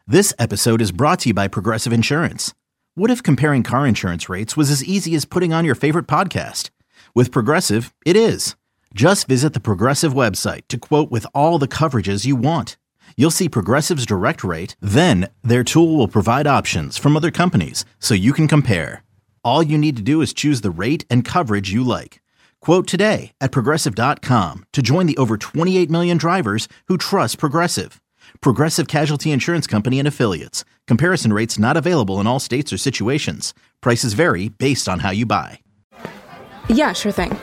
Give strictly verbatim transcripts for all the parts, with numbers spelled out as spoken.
This episode is brought to you by Progressive Insurance. What if comparing car insurance rates was as easy as putting on your favorite podcast? With Progressive, it is. Just visit the Progressive website to quote with all the coverages you want. You'll see Progressive's direct rate, then their tool will provide options from other companies so you can compare. All you need to do is choose the rate and coverage you like. Quote today at progressive dot com to join the over twenty-eight million drivers who trust Progressive. Progressive Casualty Insurance Company and Affiliates. Comparison rates not available in all states or situations. Prices vary based on how you buy. Yeah, sure thing.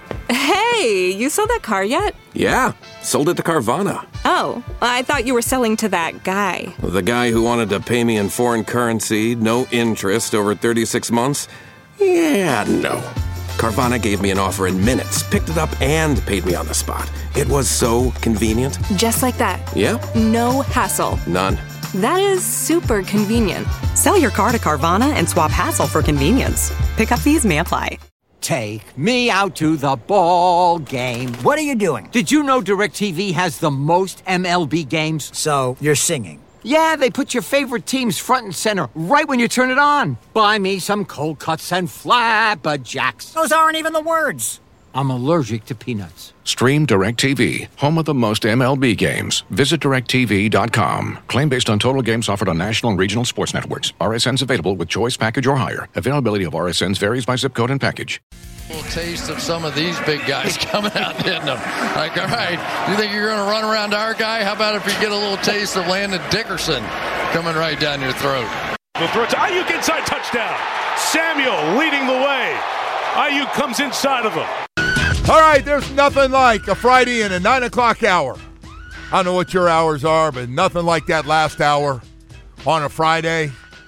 Hey, you sold that car yet? Yeah, sold it to Carvana. Oh, I thought you were selling to that guy. The guy who wanted to pay me in foreign currency, no interest, over thirty-six months? Yeah, no. Carvana gave me an offer in minutes, picked it up, and paid me on the spot. It was so convenient. Just like that. Yeah. No hassle. None. That is super convenient. Sell your car to Carvana and swap hassle for convenience. Pickup fees may apply. Take me out to the ball game. What are you doing? Did you know DirecTV has the most M L B games? So, you're singing? Yeah, they put your favorite teams front and center right when you turn it on. Buy me some cold cuts and flapjacks. Those aren't even the words. I'm allergic to peanuts. Stream DirecTV, home of the most M L B games. Visit direct T V dot com. Claim based on total games offered on national and regional sports networks. R S Ns available with choice package or higher. Availability of R S Ns varies by zip code and package. A little taste of some of these big guys coming out hitting them. Like, all right, you think you're going to run around our guy? How about if you get a little taste of Landon Dickerson coming right down your throat? The throw to Ayuk inside, touchdown. Samuel leading the way. Ayuk comes inside of him. All right, there's nothing like a Friday and a nine o'clock hour. I don't know what your hours are, but nothing like that last hour on a Friday.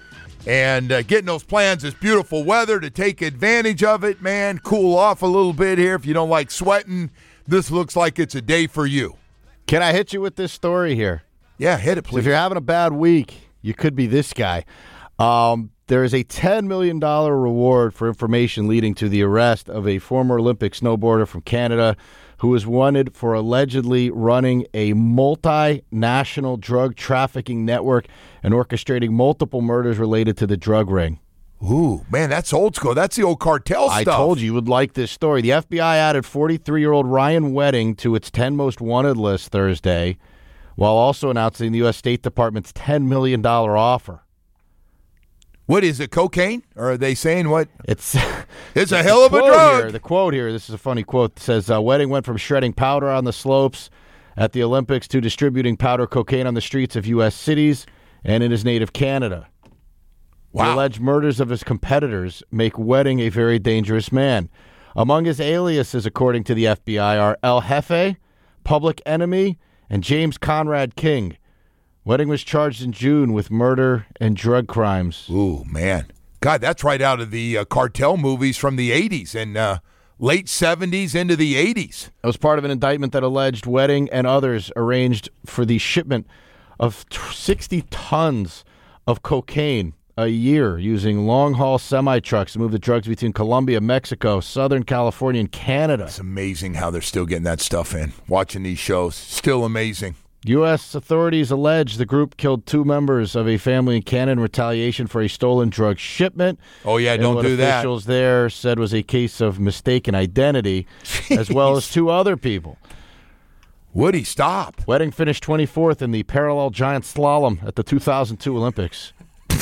And uh, getting those plans, this beautiful weather to take advantage of it, man. Cool off a little bit here. If you don't like sweating, this looks like it's a day for you. Can I hit you with this story here? Yeah, hit it, please. So if you're having a bad week, you could be this guy. Um, there is a ten million dollars reward for information leading to the arrest of a former Olympic snowboarder from Canada who was wanted for allegedly running a multinational drug trafficking network and orchestrating multiple murders related to the drug ring. Ooh, man, that's old school. That's the old cartel I stuff. I told you you would like this story. The F B I added forty-three-year-old Ryan Wedding to its ten most wanted list Thursday, while also announcing the U S State Department's ten million dollars offer. What is it, cocaine? Or are they saying what? It's it's a hell of a drug. Here, the quote here, this is a funny quote, says, uh, Wedding went from shredding powder on the slopes at the Olympics to distributing powder cocaine on the streets of U S cities and in his native Canada. Wow. The alleged murders of his competitors make Wedding a very dangerous man. Among his aliases, according to the F B I, are El Jefe, Public Enemy, and James Conrad King. Wedding was charged in June with murder and drug crimes. Ooh, man. God, that's right out of the uh, cartel movies from the eighties and uh, late seventies into the eighties. It was part of an indictment that alleged Wedding and others arranged for the shipment of sixty tons of cocaine a year using long-haul semi-trucks to move the drugs between Colombia, Mexico, Southern California, and Canada. It's amazing how they're still getting that stuff in. Watching these shows, still amazing. U S authorities allege the group killed two members of a family in Canada in retaliation for a stolen drug shipment. Oh, yeah, don't do that. Officials there said was a case of mistaken identity, Jeez. as well as two other people. Would he stop? Wedding finished twenty-fourth in the parallel giant slalom at the two thousand two Olympics.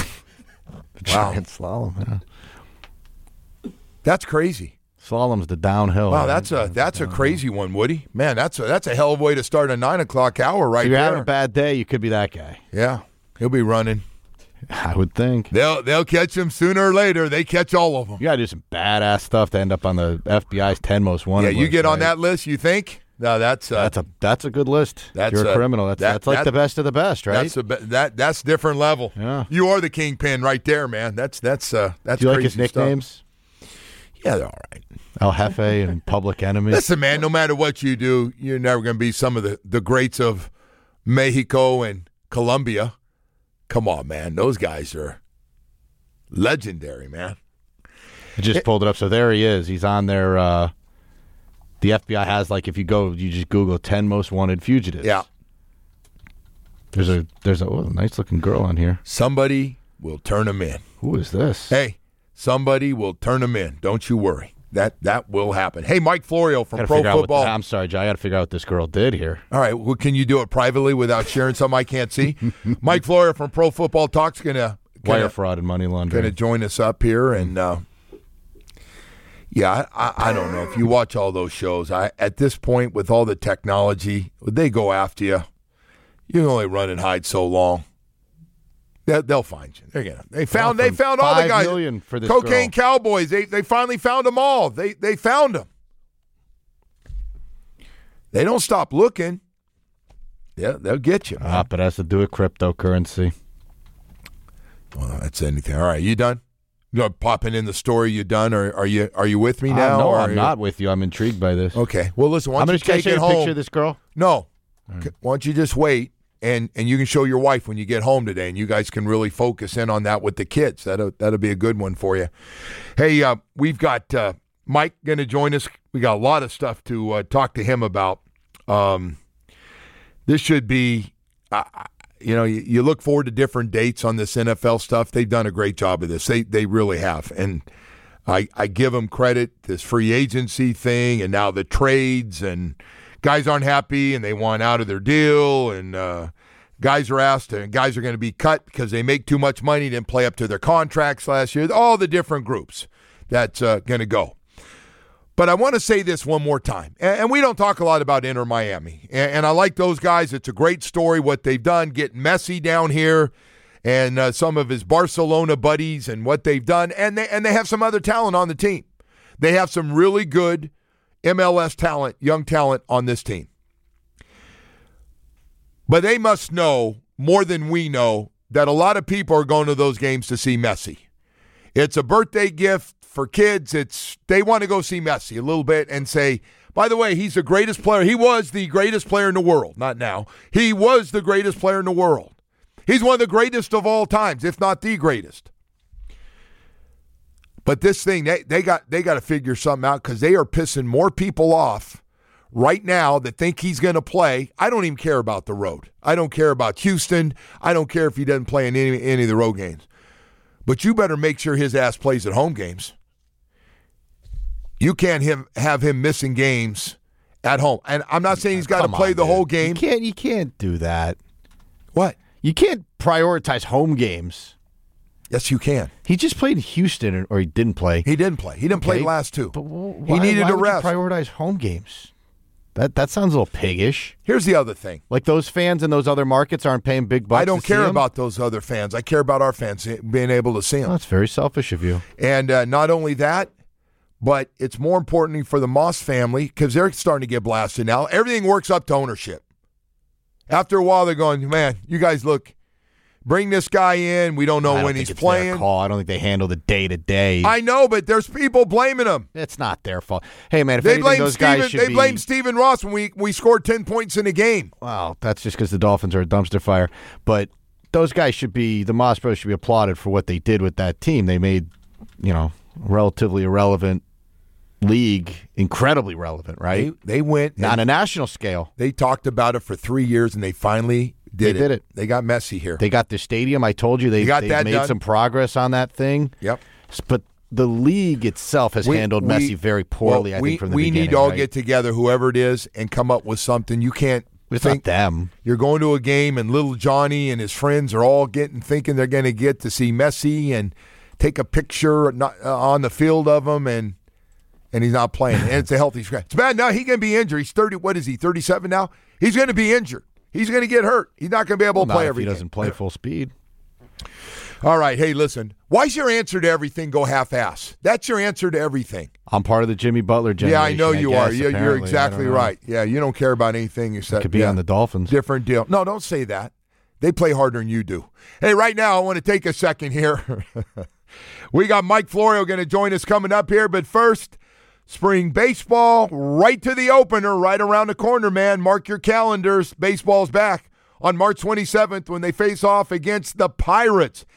Giant slalom, yeah. That's crazy. Slalom's the downhill. Wow, right? that's a that's a crazy one, Woody. Man, that's a that's a hell of a way to start a nine o'clock hour right there. If you're there. having a bad day, you could be that guy. Yeah, he'll be running. I would think they'll they'll catch him sooner or later. They catch all of them. You gotta do some badass stuff to end up on the F B I's ten most wanted. Yeah, you list, get right? on that list. You think? No, that's uh, that's a that's a good list. That's you're a, a criminal. That's that, that's like that, the best of the best, right? That's a that that's different level. Yeah, you are the kingpin right there, man. That's that's uh that's. Do you crazy like his nicknames? Stuff. Yeah, they're all right. El Jefe and Public Enemy. Listen, man, no matter what you do, you're never going to be some of the, the greats of Mexico and Colombia. Come on, man. Those guys are legendary, man. I just it, pulled it up. So there he is. He's on there. Uh, the F B I has, like, if you go, you just Google ten most wanted fugitives. Yeah. There's a there's a oh, nice looking girl on here. Somebody will turn them in. Who is this? Hey, somebody will turn them in. Don't you worry. That that will happen. Hey, Mike Florio from Pro Football. The, I'm sorry, Jay. I got to figure out what this girl did here. All right. Well, can you do it privately without sharing something I can't see? Mike Florio from Pro Football Talk's going to wire fraud and money laundering. Going to join us up here, and uh, yeah, I, I don't know if you watch all those shows. I at this point with all the technology, they go after you. You can only run and hide so long. They'll, they'll find you. They're gonna. They found. Well, they found all the guys. Million for this Cocaine girl. Cowboys. They they finally found them all. They they found them. They don't stop looking. Yeah, they'll get you. Man. Ah, but it has to do with cryptocurrency. Well, that's anything. All right, you done? You know, popping in the story. You done? Or are you are you with me now? Uh, no, or I'm not with you. I'm intrigued by this. Okay. Well, listen. Why don't I'm you take show it you a home? Picture of this girl. No. Right. Why don't you just wait? And and you can show your wife when you get home today, and you guys can really focus in on that with the kids. That'll, that'll be a good one for you. Hey, uh, we've got uh, Mike going to join us. We got a lot of stuff to uh, talk to him about. Um, this should be, uh, you know, you, you look forward to different dates on this N F L stuff. They've done a great job of this. They they really have. And I, I give them credit, this free agency thing, and now the trades, and guys aren't happy and they want out of their deal, and uh, guys are asked, and guys are going to be cut because they make too much money, didn't play up to their contracts last year. All the different groups that's uh, going to go. But I want to say this one more time, and, and we don't talk a lot about Inter Miami, and, and I like those guys. It's a great story what they've done, getting Messi down here, and uh, some of his Barcelona buddies and what they've done, and they and they have some other talent on the team. They have some really good M L S talent, young talent on this team. But they must know more than we know that a lot of people are going to those games to see Messi. It's a birthday gift for kids. It's they want to go see Messi a little bit and say, by the way, he's the greatest player. He was the greatest player in the world. Not now. He was the greatest player in the world. He's one of the greatest of all times, if not the greatest. But this thing, they, they got they got to figure something out because they are pissing more people off right now that think he's going to play. I don't even care about the road. I don't care about Houston. I don't care if he doesn't play in any, any of the road games. But you better make sure his ass plays at home games. You can't him, have him missing games at home. And I'm not saying he's got to play on, the dude. whole game. You can't, you can't do that. What? You can't prioritize home games. Yes, you can. He just played in Houston, or he didn't play. He didn't play. He didn't okay. play the last two. But why, he needed why to would rest. You prioritize home games. That that sounds a little piggish. Here's the other thing. Like those fans in those other markets aren't paying big bucks. I don't to care see about those other fans. I care about our fans being able to see them. Well, that's very selfish of you. And uh, not only that, but it's more important for the Moss family because they're starting to get blasted now. Everything works up to ownership. After a while, they're going, man, you guys look, bring this guy in. We don't know I when don't he's think it's playing. Their call. I don't think they handle the day to day. I know, but there's people blaming them. It's not their fault. Hey, man, if they anything, blame those Steven, guys should They be... blame Stephen Ross when we, we scored ten points in a game. Wow, that's just because the Dolphins are a dumpster fire. But those guys should be, the Moss brothers should be applauded for what they did with that team. They made, you know, relatively irrelevant league incredibly relevant, right? They, they went. On a national scale. They talked about it for three years, and they finally did they it. did it. They got Messi here. They got the stadium. I told you they, they, got they that made done. some progress on that thing. Yep. But the league itself has we, handled we, Messi very poorly, well, I we, think, from the we beginning. We need to all right? get together, whoever it is, and come up with something. You can't it's think not them. You're going to a game, and little Johnny and his friends are all getting thinking they're going to get to see Messi and take a picture not, uh, on the field of him, and and he's not playing. And it's a healthy scratch. It's bad. Now he can be injured. He's thirty. What is he? thirty-seven now. He's going to be injured. He's going to get hurt. He's not going to be able well, to play not every if he game. doesn't play full speed. All right. Hey, listen. Why's your answer to everything go half-ass? That's your answer to everything. I'm part of the Jimmy Butler generation. Yeah, I know you I are. guess, You're, you're apparently. exactly right. Yeah, you don't care about anything except could be yeah, on the Dolphins. Different deal. No, don't say that. They play harder than you do. Hey, right now I want to take a second here. We got Mike Florio going to join us coming up here, but first, spring baseball right to the opener, right around the corner, man. Mark your calendars. Baseball's back on March twenty-seventh when they face off against the Pirates.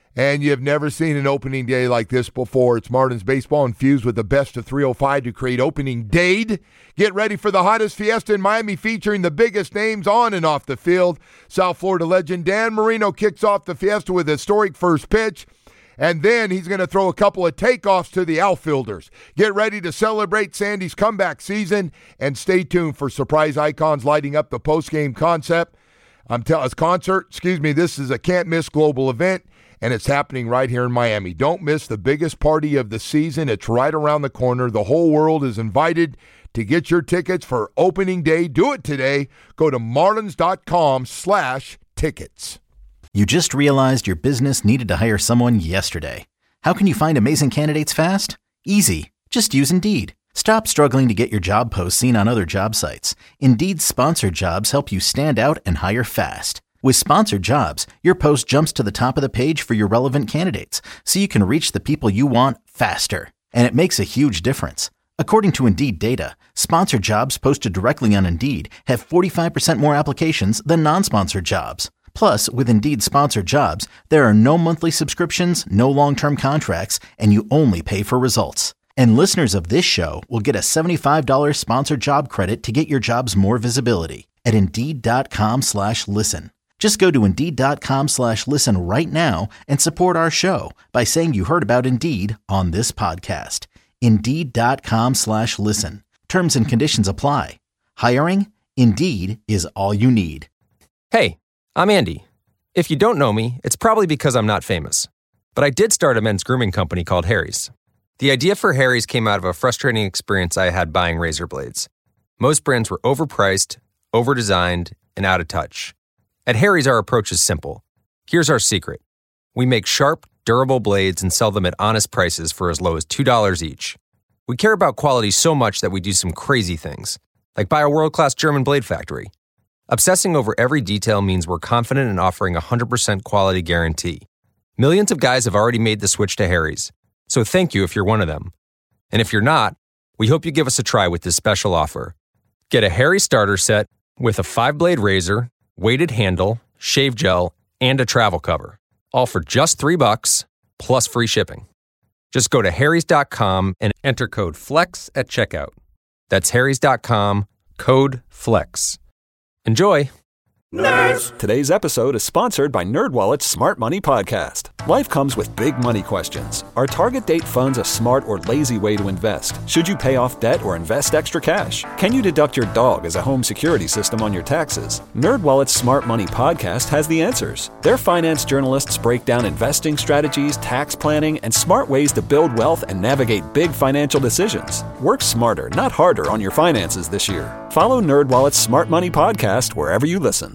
And you've never seen an opening day like this before. It's Martin's Baseball infused with the best of three oh five to create opening day. Get ready for the hottest fiesta in Miami featuring the biggest names on and off the field. South Florida legend Dan Marino kicks off the fiesta with a historic first pitch. And then he's going to throw a couple of takeoffs to the outfielders. Get ready to celebrate Sandy's comeback season. And stay tuned for surprise icons lighting up the postgame concept. I'm telling us concert, excuse me, this is a can't-miss global event. And it's happening right here in Miami. Don't miss the biggest party of the season. It's right around the corner. The whole world is invited to get your tickets for opening day. Do it today. Go to marlins.com slash tickets. You just realized your business needed to hire someone yesterday. How can you find amazing candidates fast? Easy. Just use Indeed. Stop struggling to get your job posts seen on other job sites. Indeed's sponsored jobs help you stand out and hire fast. With sponsored jobs, your post jumps to the top of the page for your relevant candidates, so you can reach the people you want faster. And it makes a huge difference. According to Indeed data, sponsored jobs posted directly on Indeed have forty-five percent more applications than non-sponsored jobs. Plus, with Indeed sponsored jobs, there are no monthly subscriptions, no long-term contracts, and you only pay for results. And listeners of this show will get a seventy-five dollars sponsored job credit to get your jobs more visibility at Indeed.com slash listen. Just go to Indeed.com slash listen right now and support our show by saying you heard about Indeed on this podcast. Indeed.com slash listen. Terms and conditions apply. Hiring? Indeed is all you need. Hey, I'm Andy. If you don't know me, it's probably because I'm not famous. But I did start a men's grooming company called Harry's. The idea for Harry's came out of a frustrating experience I had buying razor blades. Most brands were overpriced, overdesigned, and out of touch. At Harry's, our approach is simple. Here's our secret. We make sharp, durable blades and sell them at honest prices for as low as two dollars each. We care about quality so much that we do some crazy things, like buy a world-class German blade factory. Obsessing over every detail means we're confident in offering a one hundred percent quality guarantee. Millions of guys have already made the switch to Harry's, so thank you if you're one of them. And if you're not, we hope you give us a try with this special offer. Get a Harry's starter set with a five-blade razor, weighted handle, shave gel, and a travel cover. All for just three bucks, plus free shipping. Just go to harrys dot com and enter code FLEX at checkout. That's harrys dot com, code FLEX. Enjoy! Nerds! Today's episode is sponsored by NerdWallet's Smart Money Podcast. Life comes with big money questions. Are target date funds a smart or lazy way to invest? Should you pay off debt or invest extra cash? Can you deduct your dog as a home security system on your taxes? NerdWallet's Smart Money Podcast has the answers. Their finance journalists break down investing strategies, tax planning, and smart ways to build wealth and navigate big financial decisions. Work smarter, not harder on your finances this year. Follow NerdWallet's Smart Money Podcast wherever you listen.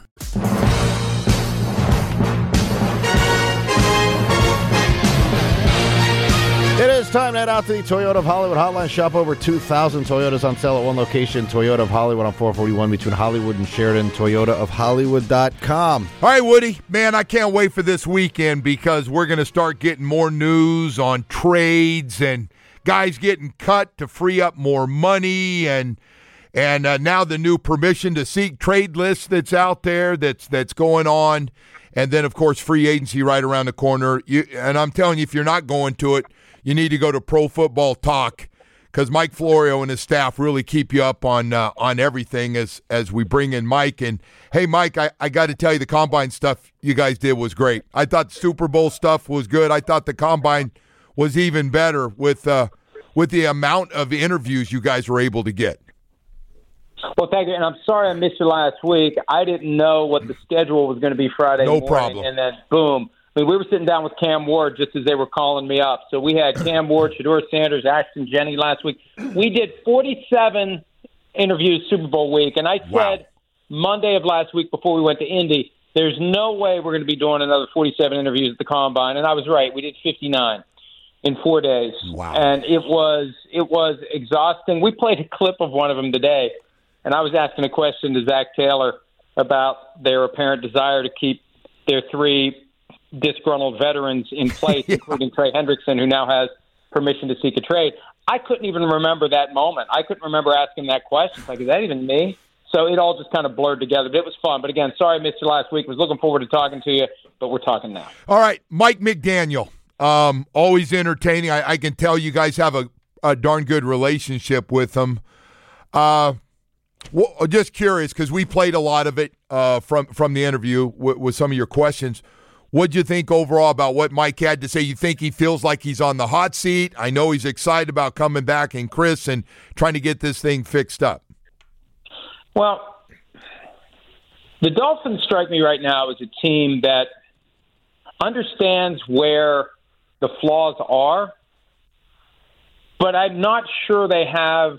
It is time to head out to the Toyota of Hollywood hotline. Shop over two thousand Toyotas on sale at one location. Toyota of Hollywood on four forty-one between Hollywood and Sheridan. Toyota of Hollywood dot com. All right, Woody. Man, I can't wait for this weekend because we're going to start getting more news on trades and guys getting cut to free up more money and And uh, now the new permission to seek trade list that's out there that's that's going on. And then, of course, free agency right around the corner. You, and I'm telling you, if you're not going to it, you need to go to Pro Football Talk because Mike Florio and his staff really keep you up on uh, on everything as as we bring in Mike. And, hey, Mike, I, I got to tell you, the Combine stuff you guys did was great. I thought the Super Bowl stuff was good. I thought the Combine was even better with uh, with the amount of interviews you guys were able to get. Well, thank you, and I'm sorry I missed you last week. I didn't know what the schedule was going to be Friday no morning, problem. and then boom. I mean, we were sitting down with Cam Ward just as they were calling me up. So we had Cam Ward, Shedeur Sanders, Ashton Jennings last week. We did forty-seven interviews Super Bowl week, and I said wow. Monday of last week before we went to Indy, there's no way we're going to be doing another forty-seven interviews at the Combine, and I was right. We did fifty-nine in four days, wow. and it was it was exhausting. We played a clip of one of them today. And I was asking a question to Zach Taylor about their apparent desire to keep their three disgruntled veterans in place, yeah. including Trey Hendrickson, who now has permission to seek a trade. I couldn't even remember that moment. I couldn't remember asking that question. Like, is that even me? So it all just kind of blurred together. But it was fun. But again, sorry I missed you last week. Was looking forward to talking to you. but we're talking now. All right, Mike McDaniel, um, always entertaining. I, I can tell you guys have a, a darn good relationship with him. Uh, well, just curious, because we played a lot of it uh, from, from the interview with, with some of your questions. What do you think overall about what Mike had to say? You think he feels like he's on the hot seat? I know he's excited about coming back, and Chris, and trying to get this thing fixed up. Well, the Dolphins strike me right now as a team that understands where the flaws are, but I'm not sure they have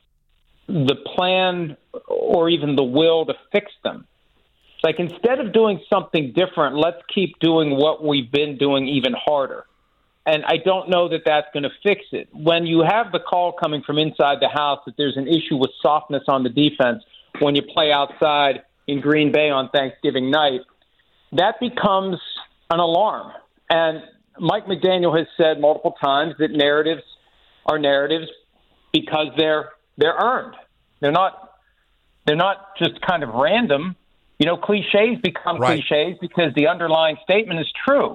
the plan or even the will to fix them. Like, instead of doing something different, let's keep doing what we've been doing even harder. And I don't know that that's going to fix it. When you have the call coming from inside the house that there's an issue with softness on the defense when you play outside in Green Bay on Thanksgiving night, that becomes an alarm. And Mike McDaniel has said multiple times that narratives are narratives because they're they're earned. They're not they're not just kind of random. You know, cliches become right. cliches because the underlying statement is true.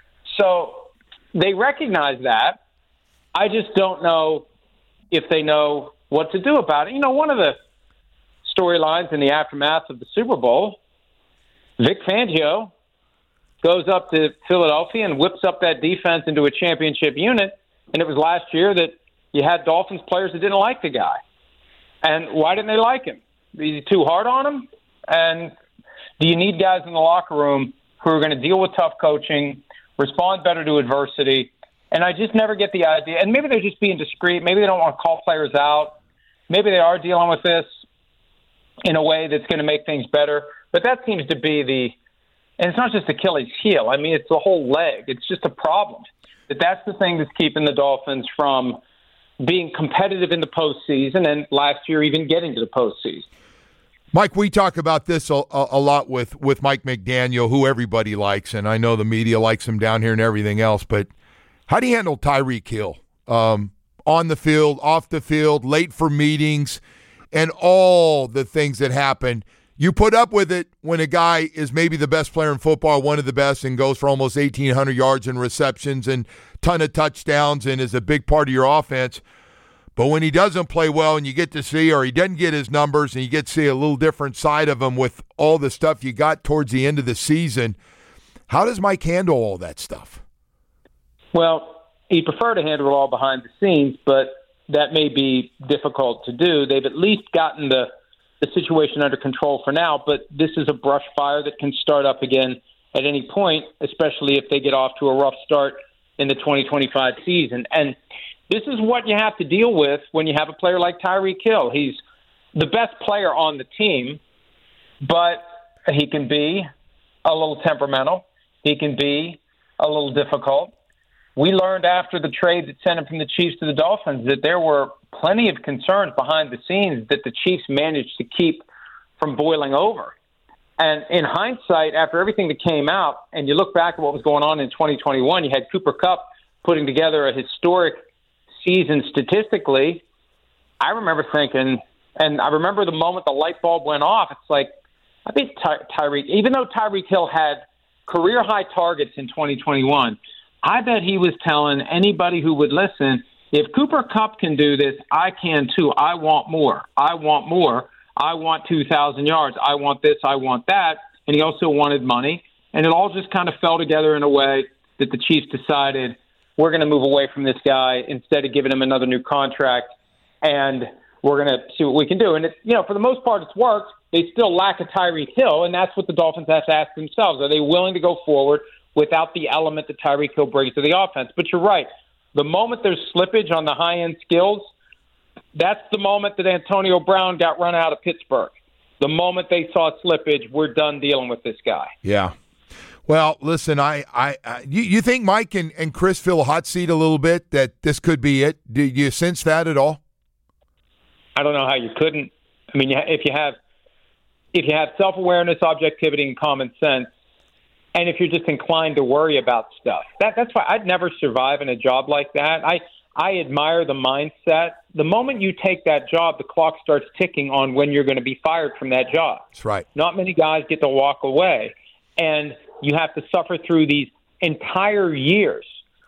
So they recognize that. I just don't know if they know what to do about it. You know, one of the storylines in the aftermath of the Super Bowl, Vic Fangio goes up to Philadelphia and whips up that defense into a championship unit. And it was last year that you had Dolphins players that didn't like the guy. And why didn't they like him? Were you too hard on him? And do you need guys in the locker room who are going to deal with tough coaching, respond better to adversity? And I just never get the idea. And maybe they're just being discreet. Maybe they don't want to call players out. Maybe they are dealing with this in a way that's going to make things better. But that seems to be the – and it's not just Achilles' heel. I mean, it's the whole leg. It's just a problem. That that's the thing that's keeping the Dolphins from being competitive in the postseason and last year even getting to the postseason. Mike, we talk about this a, a lot with, with Mike McDaniel, who everybody likes, and I know the media likes him down here and everything else, but how do you handle Tyreek Hill? Um, on the field, off the field, late for meetings, and all the things that happen. You put up with it when a guy is maybe the best player in football, one of the best, and goes for almost eighteen hundred yards and receptions and ton of touchdowns and is a big part of your offense. But when he doesn't play well and you get to see, or he doesn't get his numbers and you get to see a little different side of him with all the stuff you got towards the end of the season, how does Mike handle all that stuff? Well, he'd prefer to handle it all behind the scenes, but that may be difficult to do. They've at least gotten the, the situation under control for now, but this is a brush fire that can start up again at any point, especially if they get off to a rough start in the twenty twenty-five season. And this is what you have to deal with when you have a player like Tyreek Hill. He's the best player on the team, but he can be a little temperamental. He can be a little difficult. We learned after the trade that sent him from the Chiefs to the Dolphins that there were plenty of concerns behind the scenes that the Chiefs managed to keep from boiling over. And in hindsight, after everything that came out, and you look back at what was going on in twenty twenty-one, you had Cooper Kupp putting together a historic season statistically. I remember thinking, and I remember the moment the light bulb went off, it's like, I think Ty- Tyreek, even though Tyreek Hill had career-high targets in twenty twenty-one, I bet he was telling anybody who would listen, if Cooper Kupp can do this, I can too. I want more. I want more. I want two thousand yards. I want this. I want that. And he also wanted money. And it all just kind of fell together in a way that the Chiefs decided, we're going to move away from this guy instead of giving him another new contract, and we're going to see what we can do. And, it's, you know, for the most part, it's worked. They still lack a Tyreek Hill, and that's what the Dolphins have to ask themselves. Are they willing to go forward without the element that Tyreek Hill brings to the offense? But you're right. The moment there's slippage on the high-end skills, that's the moment that Antonio Brown got run out of Pittsburgh. The moment they saw slippage, we're done dealing with this guy. Yeah. Well, listen, I, I, I you, you think Mike and, and Chris feel a hot seat a little bit, that this could be it? Do you sense that at all? I don't know how you couldn't. I mean, if you have if you have self-awareness, objectivity, and common sense, and if you're just inclined to worry about stuff, that that's why I'd never survive in a job like that. I I admire the mindset. The moment you take that job, the clock starts ticking on when you're going to be fired from that job. That's right. Not many guys get to walk away. And you have to suffer through these entire years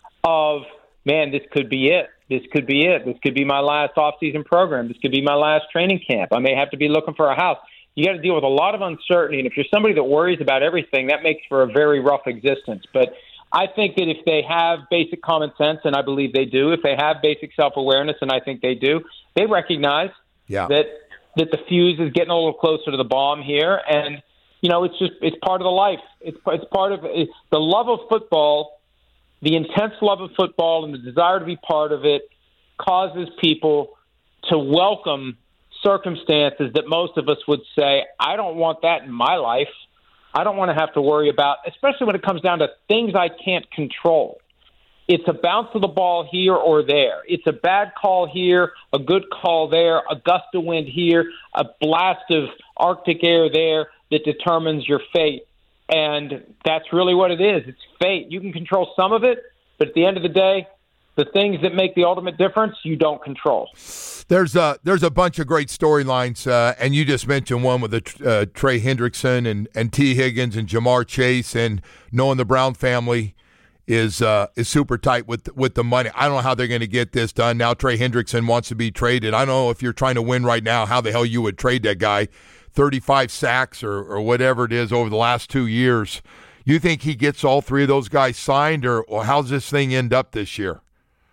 of, man, this could be it. This could be it. This could be my last off-season program. This could be my last training camp. I may have to be looking for a house. You got to deal with a lot of uncertainty, and if you're somebody that worries about everything, that makes for a very rough existence. But I think that if they have basic common sense, and I believe they do, if they have basic self-awareness, and I think they do, they recognize yeah. that that the fuse is getting a little closer to the bomb here, and you know it's just it's part of the life. It's it's part of it's the love of football. The intense love of football and the desire to be part of it causes people to welcome circumstances that most of us would say, I don't want that in my life. I don't want to have to worry about, especially when it comes down to things I can't control. It's a bounce of the ball here or there. It's a bad call here, a good call there, a gust of wind here, a blast of Arctic air there that determines your fate. And that's really what it is. It's fate. You can control some of it, but at the end of the day, the things that make the ultimate difference, you don't control. There's a, there's a bunch of great storylines, uh, and you just mentioned one with the, uh, Trey Hendrickson and, and T. Higgins and Jamar Chase, and knowing the Brown family is uh, is super tight with with the money. I don't know how they're going to get this done. Now Trey Hendrickson wants to be traded. I don't know if you're trying to win right now, how the hell you would trade that guy. thirty-five sacks or, or whatever it is over the last two years. You think he gets all three of those guys signed, or, or how's this thing end up this year?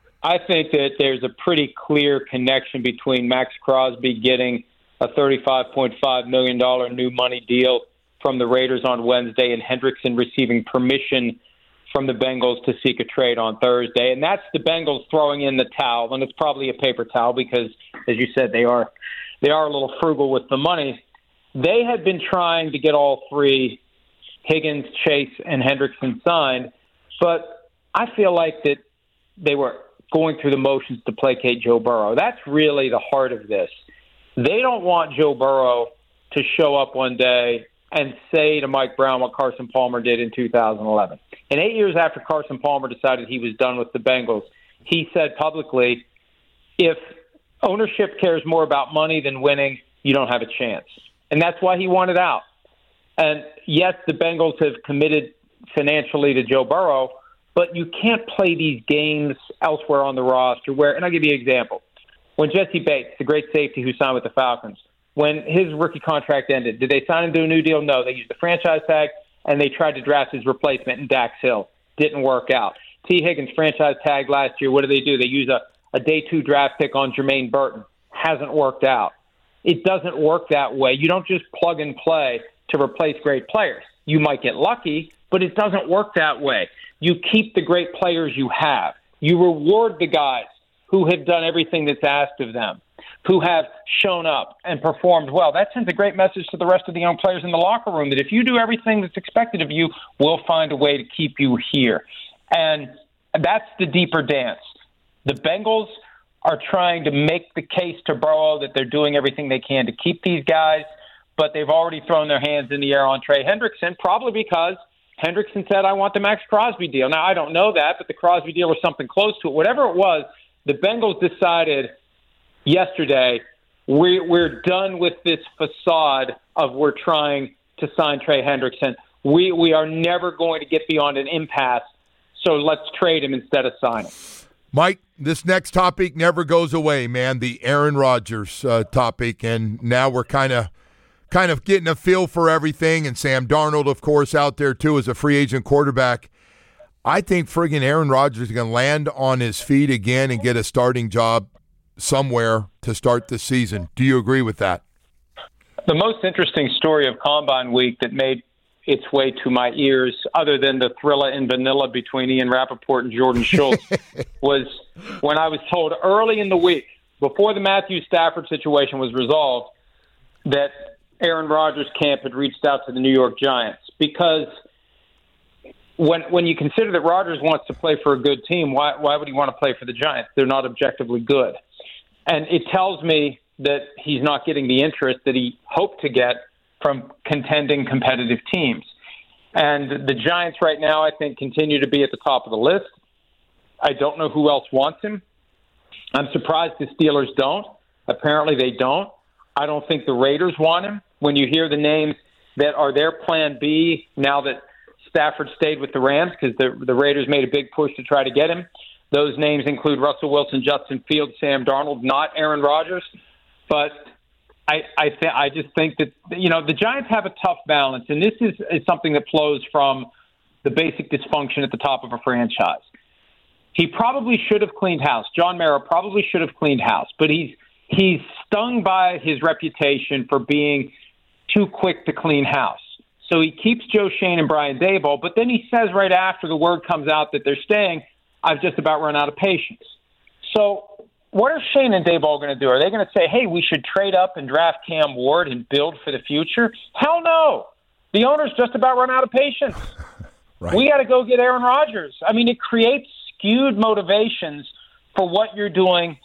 I think that there's a pretty clear connection between Max Crosby getting a thirty-five point five million dollars new money deal from the Raiders on Wednesday and Hendrickson receiving permission from the Bengals to seek a trade on Thursday. And that's the Bengals throwing in the towel, and it's probably a paper towel because, as you said, they are they are a little frugal with the money. They had been trying to get all three, Higgins, Chase, and Hendrickson, signed, but I feel like that they were going through the motions to placate Joe Burrow. That's really the heart of this. They don't want Joe Burrow to show up one day and say to Mike Brown what Carson Palmer did in two thousand eleven. And eight years after Carson Palmer decided he was done with the Bengals, he said publicly, if ownership cares more about money than winning, you don't have a chance. And that's why he wanted out. And yes, the Bengals have committed financially to Joe Burrow, but you can't play these games elsewhere on the roster where, and I'll give you an example. When Jesse Bates, the great safety who signed with the Falcons, when his rookie contract ended, did they sign him to a new deal? No. They used the franchise tag, and they tried to draft his replacement in Dax Hill. Didn't work out. T. Higgins franchise tag last year. What do they do? They use a, a day two draft pick on Jermaine Burton. Hasn't worked out. It doesn't work that way. You don't just plug and play to replace great players. You might get lucky, but it doesn't work that way. You keep the great players you have. You reward the guys who have done everything that's asked of them, who have shown up and performed well. That sends a great message to the rest of the young players in the locker room that if you do everything that's expected of you, we'll find a way to keep you here. And that's the deeper dance. The Bengals are trying to make the case to Burrow that they're doing everything they can to keep these guys, but they've already thrown their hands in the air on Trey Hendrickson, probably because Hendrickson said, I want the Max Crosby deal. Now, I don't know that, but the Crosby deal was something close to it. Whatever it was, the Bengals decided yesterday, we, we're done with this facade of we're trying to sign Trey Hendrickson. We, we are never going to get beyond an impasse, so let's trade him instead of signing. Mike, this next topic never goes away, man, the Aaron Rodgers uh, topic, and now we're kind of kind of getting a feel for everything, and Sam Darnold, of course, out there too as a free agent quarterback. I think friggin' Aaron Rodgers is going to land on his feet again and get a starting job somewhere to start the season. Do you agree with that? The most interesting story of Combine Week that made its way to my ears, other than the thriller in vanilla between Ian Rappaport and Jordan Schultz, was when I was told early in the week, before the Matthew Stafford situation was resolved, that Aaron Rodgers' camp had reached out to the New York Giants. Because when when you consider that Rodgers wants to play for a good team, why why would he want to play for the Giants? They're not objectively good. And it tells me that he's not getting the interest that he hoped to get from contending competitive teams. And the Giants right now, I think, continue to be at the top of the list. I don't know who else wants him. I'm surprised the Steelers don't. Apparently they don't. I don't think the Raiders want him. When you hear the names that are their plan B, now that Stafford stayed with the Rams because the, the Raiders made a big push to try to get him. Those names include Russell Wilson, Justin Fields, Sam Darnold, not Aaron Rodgers. But I I, th- I just think that, you know, the Giants have a tough balance, and this is, is something that flows from the basic dysfunction at the top of a franchise. He probably should have cleaned house. John Mara probably should have cleaned house, but he's he's stung by his reputation for being too quick to clean house. So he keeps Joe Schoen and Brian Daboll, but then he says right after the word comes out that they're staying, I've just about run out of patience. So what are Schoen and Daboll going to do? Are they going to say, hey, we should trade up and draft Cam Ward and build for the future? Hell no. The owner's just about run out of patience. Right. We got to go get Aaron Rodgers. I mean, it creates skewed motivations for what you're doing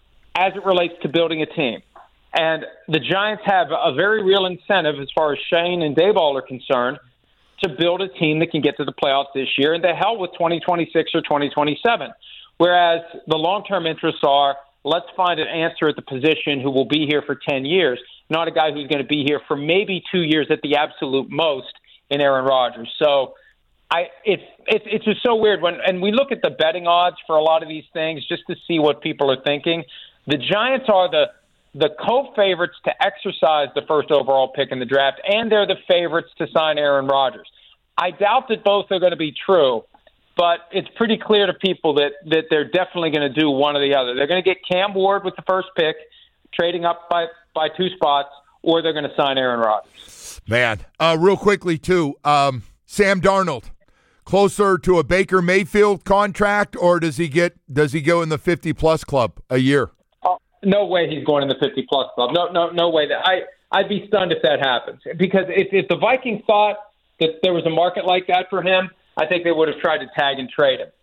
as it relates to building a team. And the Giants have a very real incentive as far as Schoen and Daboll are concerned to build a team that can get to the playoffs this year, and to hell with twenty twenty-six or twenty twenty-seven. Whereas the long-term interests are, let's find an answer at the position who will be here for ten years, not a guy who's going to be here for maybe two years at the absolute most in Aaron Rodgers. So I, it's it's it's just so weird when, and we look at the betting odds for a lot of these things just to see what people are thinking. The Giants are the the co-favorites to exercise the first overall pick in the draft, and they're the favorites to sign Aaron Rodgers. I doubt that both are going to be true, but it's pretty clear to people that, that they're definitely going to do one or the other. They're going to get Cam Ward with the first pick, trading up by, by two spots, or they're going to sign Aaron Rodgers. Man, uh, real quickly, too, um, Sam Darnold, closer to a Baker Mayfield contract, or does he get does he go in the fifty-plus club a year? No way he's going in the fifty-plus club. No, no, no way. That I, I'd be stunned if that happens. Because if, if the Vikings thought that there was a market like that for him, I think they would have tried to tag and trade him.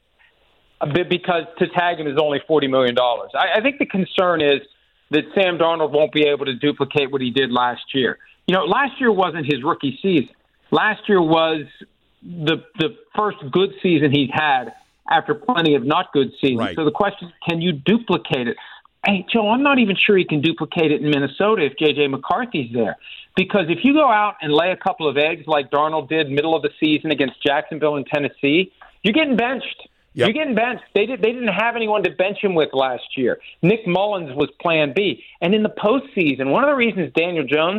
A bit because to tag him is only forty million dollars. I, I think the concern is that Sam Darnold won't be able to duplicate what he did last year. You know, last year wasn't his rookie season. Last year was the the first good season he's had after plenty of not good seasons. Right. So the question is, can you duplicate it? Hey, Joe, I'm not even sure he can duplicate it in Minnesota if J J. McCarthy's there. Because if you go out and lay a couple of eggs like Darnold did middle of the season against Jacksonville and Tennessee, you're getting benched. Yep. You're getting benched. They, did, they didn't have anyone to bench him with last year. Nick Mullins was plan B. And in the postseason, one of the reasons Daniel Jones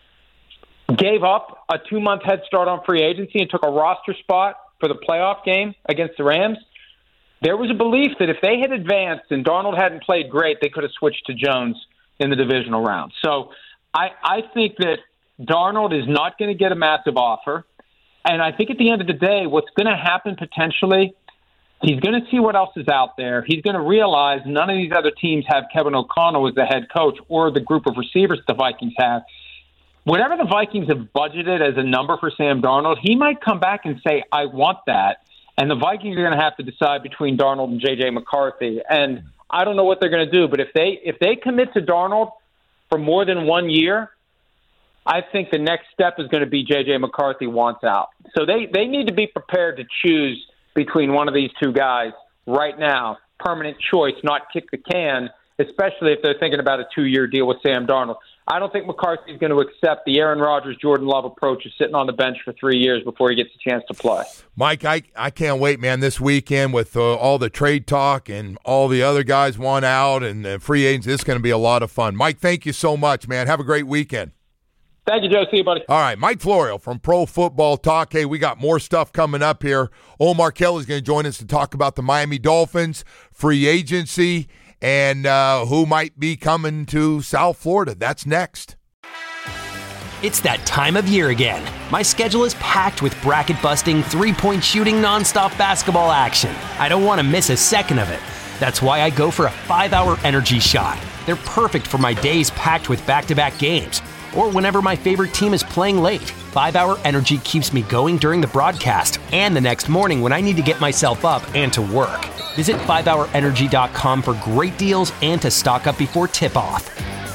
gave up a two-month head start on free agency and took a roster spot for the playoff game against the Rams, there was a belief that if they had advanced and Darnold hadn't played great, they could have switched to Jones in the divisional round. So I, I think that Darnold is not going to get a massive offer. And I think at the end of the day, what's going to happen potentially, he's going to see what else is out there. He's going to realize none of these other teams have Kevin O'Connell as the head coach or the group of receivers the Vikings have. Whatever the Vikings have budgeted as a number for Sam Darnold, he might come back and say, I want that. And the Vikings are going to have to decide between Darnold and J J. McCarthy. And I don't know what they're going to do, but if they if they commit to Darnold for more than one year, I think the next step is going to be J J. McCarthy wants out. So they, they need to be prepared to choose between one of these two guys right now. Permanent choice, not kick the can, especially if they're thinking about a two-year deal with Sam Darnold. I don't think McCarthy's going to accept the Aaron Rodgers, Jordan Love approach of sitting on the bench for three years before he gets a chance to play. Mike, I, I can't wait, man, this weekend with uh, all the trade talk and all the other guys want out and uh, free agents. This is going to be a lot of fun. Mike, thank you so much, man. Have a great weekend. Thank you, Joe. See you, buddy. All right, Mike Florio from Pro Football Talk. Hey, we got more stuff coming up here. Omar Kelly is going to join us to talk about the Miami Dolphins, free agency, and uh, who might be coming to South Florida. That's next. It's that time of year again. My schedule is packed with bracket-busting, three-point shooting, nonstop basketball action. I don't want to miss a second of it. That's why I go for a five-hour energy shot. They're perfect for my days packed with back-to-back games, or whenever my favorite team is playing late. five-hour energy keeps me going during the broadcast and the next morning when I need to get myself up and to work. Visit five hour energy dot com for great deals and to stock up before tip-off.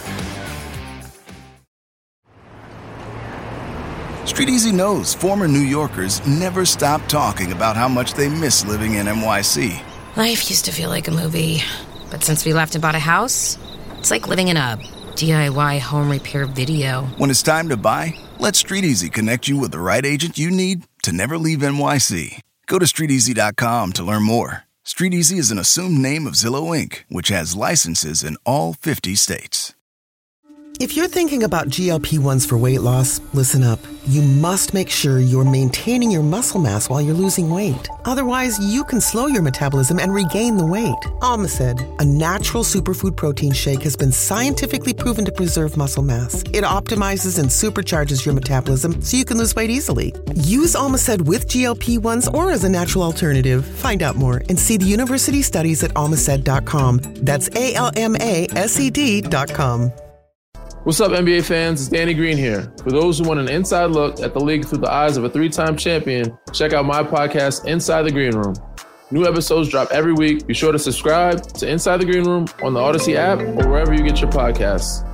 Street Easy knows former New Yorkers never stop talking about how much they miss living in N Y C. Life used to feel like a movie, but since we left and bought a house, it's like living in a D I Y home repair video. When it's time to buy, let Street Easy connect you with the right agent you need to never leave N Y C. Go to street easy dot com to learn more. StreetEasy is an assumed name of Zillow Incorporated, which has licenses in all fifty states. If you're thinking about G L P one s for weight loss, listen up. You must make sure you're maintaining your muscle mass while you're losing weight. Otherwise, you can slow your metabolism and regain the weight. Almacid, a natural superfood protein shake, has been scientifically proven to preserve muscle mass. It optimizes and supercharges your metabolism so you can lose weight easily. Use Almacid with G L P one s or as a natural alternative. Find out more and see the university studies at almacid dot com. That's A L M A S E D dot com. What's up, N B A fans? It's Danny Green here. For those who want an inside look at the league through the eyes of a three-time champion, check out my podcast, Inside the Green Room. New episodes drop every week. Be sure to subscribe to Inside the Green Room on the Odyssey app or wherever you get your podcasts.